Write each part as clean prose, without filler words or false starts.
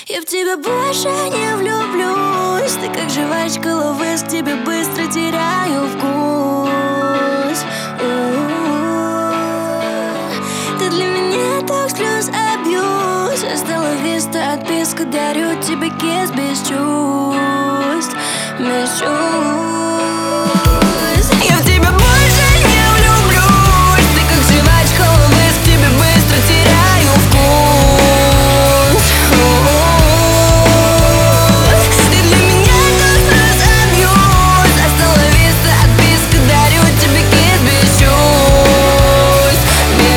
Я в тебя больше не влюблюсь. Ты как жвачка, ловишь, к тебе быстро теряю вкус. Ты для меня так слез абьюз. Остала виста, отписка, дарю тебе кис без чувств. Без чувств. Я в тебя больше не влюблюсь. Ты как жвачка, ловишь, к тебе быстро теряю вкус. Ты для меня так слез абьюз. Остала виста, отписка, дарю тебе кис без чувств. Без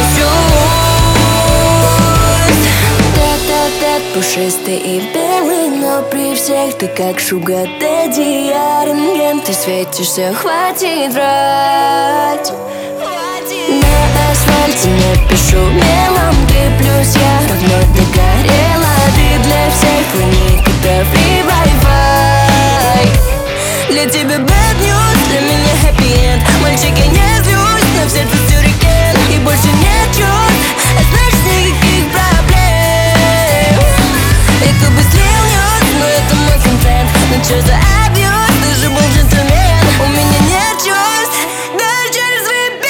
чувств. Тет-тет-тет, пушистый и белый, но при всех ты как шуга дэдди, я рентген. Ты светишься, хватит врать. На асфальте напишу мелом, ты плюс я равно догорела. Ты для всех никогда free Wi-Fi. Для тебя bad news, для меня happy end. Мальчик, я не злюсь, но в сердце сюрикен. И больше нет чувств, а значит никаких проблем. И кто быстрее унес, но это мой контент. Ну чё за абьюз, ты же был джентльмен. У меня нет чувств, даже через VPN.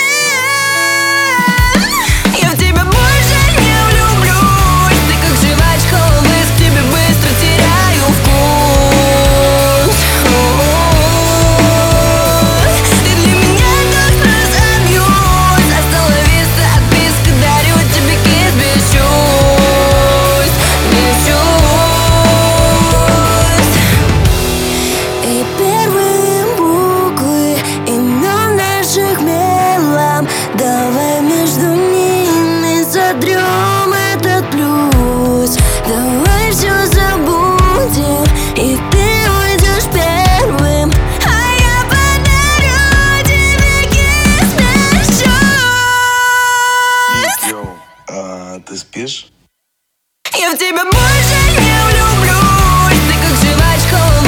Я в тебя больше не влюблюсь. Ты как жвачка, ловишь, к тебе быстро теряю вкус. Ты для меня так слез абьюз. Остала виста, отписка, дарю тебе кис без чувств. Без чувств. И первые буквы имен наших мелом. Давай между ними сотрем этот плюс. Давай все забудем, и ты уйдешь первым, а я подарю тебе кис без чувств. Йоу, ты спишь? Я в тебя больше не влюблюсь. Ты как жвачка,